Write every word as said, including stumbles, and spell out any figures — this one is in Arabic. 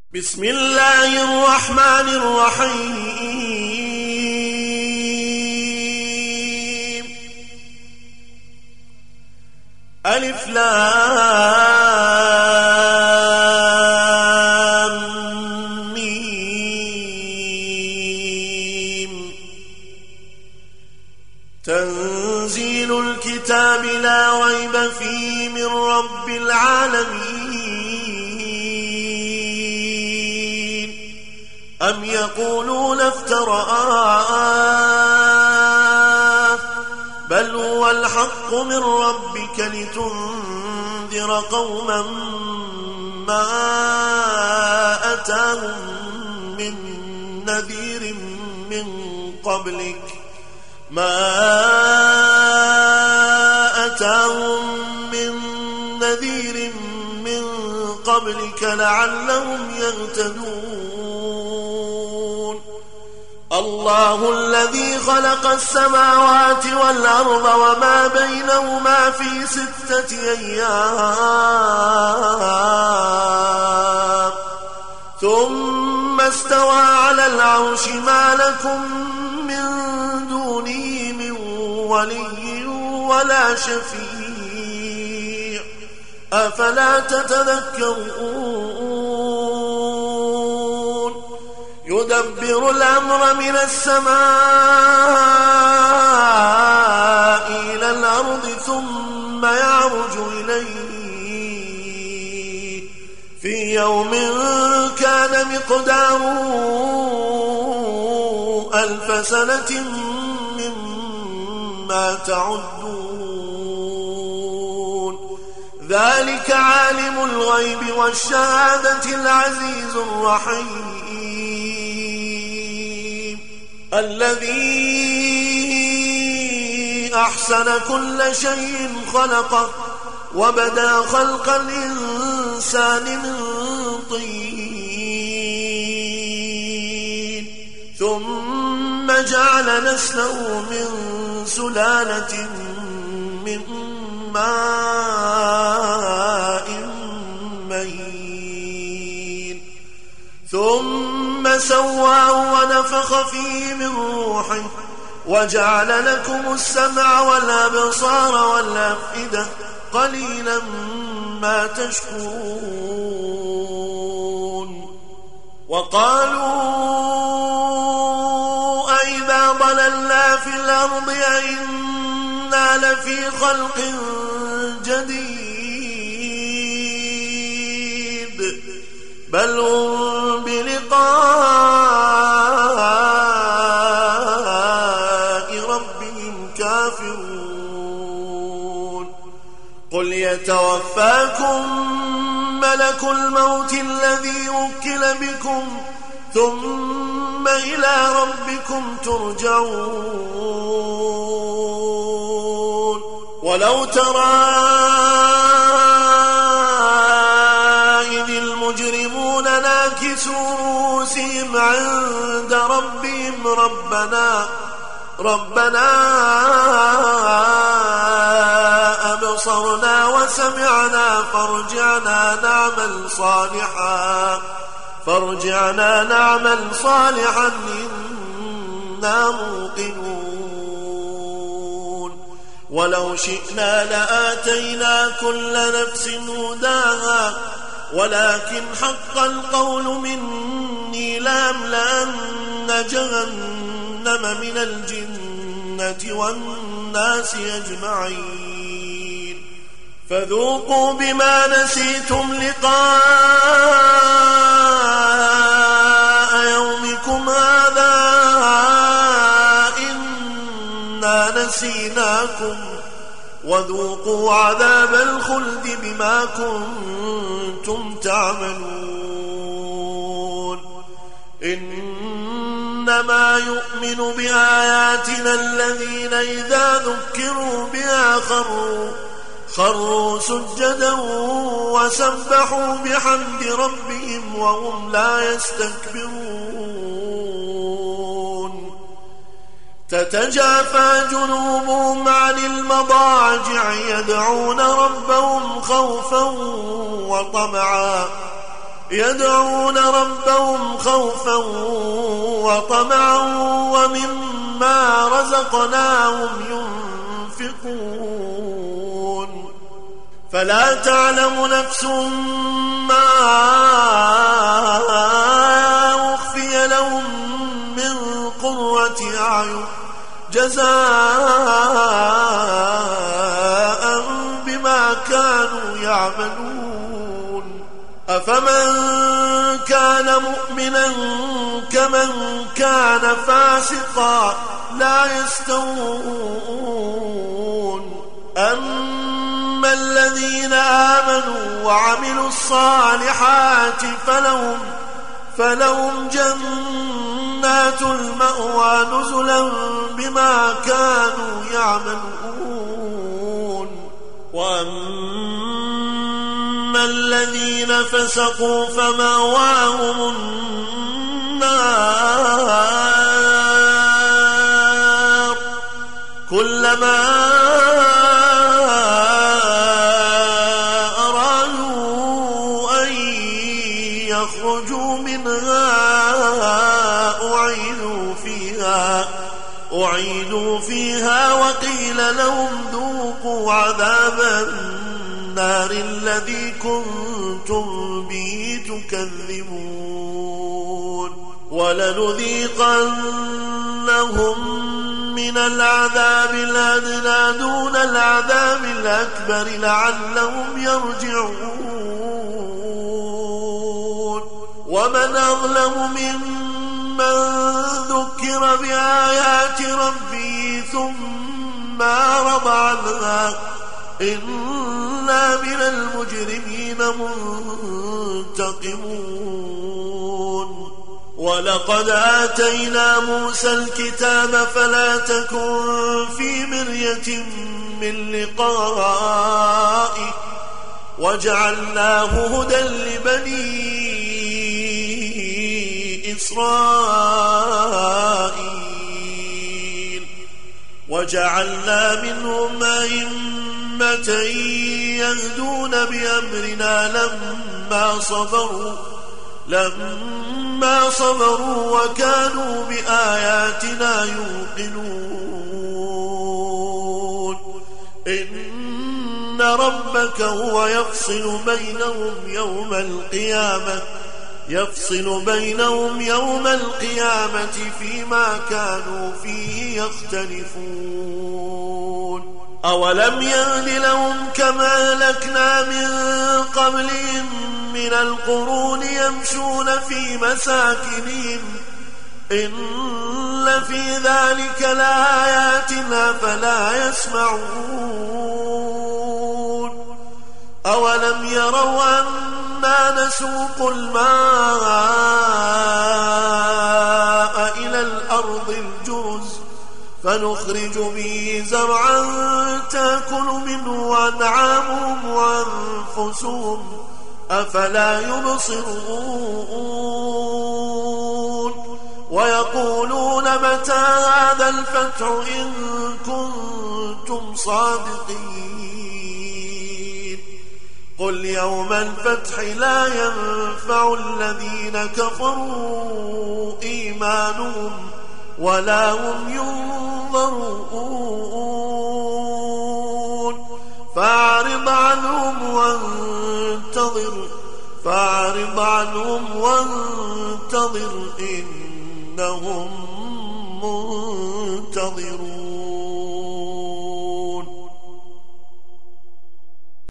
بسم الله الرحمن الرحيم. ألف لام ميم. تنزيل الكتاب لا ريب فيه من رب العالمين. أم يقولون افتراه بل هو الحق من ربك لتنذر قوما ما أتاهم من نذير من قبلك ما أتاهم من نذير من قبلك لعلهم يهتدون. الله الذي خلق السماوات والأرض وما بينهما في ستة أيام ثم استوى على العرش ما لكم من دونه من ولي ولا شفيع أفلا تتذكرون. يدبر الأمر من السماء إلى الأرض ثم يعرج إليه في يوم كان مقداره ألف سنة مما تعدون. ذلك عالم الغيب والشهادة العزيز الرحيم الذي أحسن كل شيء خلقه وبدأ خلق الإنسان من طين ثم جعل نسله من سلالة من ماء مهين ثم سواه ونفخ فيه من روحه وجعل لكم السمع والأبصار والأفئدة قليلا ما تشكرون. وقالوا أئذا ضللنا في الأرض أئنا لفي خلق جديد بل هم بلقاء ربهم كافرون. قل يتوفاكم ملك الموت الذي وكل بكم ثم إلى ربكم ترجعون. ولو ترى إذ المجرمون ناكسوا رؤوسهم عند ربهم ربنا ربنا أبصرنا وسمعنا فارجعنا نعمل صالحا فارجعنا نعمل صالحا إنا موقنون. ولو شئنا لآتينا كل نفس هداها ولكن حق القول مني لأملأن جهنم من الجنة والناس أجمعين. فذوقوا بما نسيتم لقاء يومكم هذا إنا نسيناكم وذوقوا عذاب الخلد بما كنتم تعملون. إنما يؤمن بآياتنا الذين إذا ذكروا بها خروا خروا سجدا وسبحوا بحمد ربهم وهم لا يستكبرون. تتجافى جنوبهم عن المضاجع يدعون ربهم خوفا وطمعا يدعون ربهم خوفا وطمعا ومما رزقناهم ينفقون فلا تعلم نفس ما أخفي لهم من قرة أعين جزاء بما كانوا يعملون أفمن كان مؤمنا كمن كان فاسقا لا يستوون أما الذين آمنوا وعملوا الصالحات فلهم فلهم جنات المأوى نزلا بما كانوا يعملون وأما الذين فسقوا فمأواهم النار كلما أرادوا أن يخرجوا منها أعيدوا فيها أعيدوا فيها وقيل لهم ذوقوا عذاب النار الذي كنتم به تكذبون ولنذيقنهم من العذاب الأدنى دون العذاب الأكبر لعلهم يرجعون ومن أظلم ممن ذكر بآيات ربه ثم أعرض عنها إنا من المجرمين منتقمون ولقد آتينا موسى الكتاب فلا تكن في مرية من لقائه وجعلناه هدى لبني إسرائيل وجعلنا منهم أئمة يهدون بأمرنا لما صبروا لما صبروا وكانوا بآياتنا يوقنون إن ربك هو يفصل بينهم يوم القيامة يفصل بينهم يوم القيامة فيما كانوا فيه يختلفون أولم يهد لهم كما أهلكنا من قبلهم من القرون يمشون في مساكنهم إن في ذلك لآيات فلا يسمعون أولم يروا أنا نسوق الماء إلى الأرض الجرز فنخرج به زرعا تأكل منه أنعامهم وأنفسهم أفلا يبصرون ويقولون متى هذا الفتح إن كنتم صادقين قل يوم الفتح لا ينفع الذين كفروا إيمانهم ولا هم ينظرون فأعرض عنهم وانتظر فأعرض عنهم وانتظر إنهم منتظرون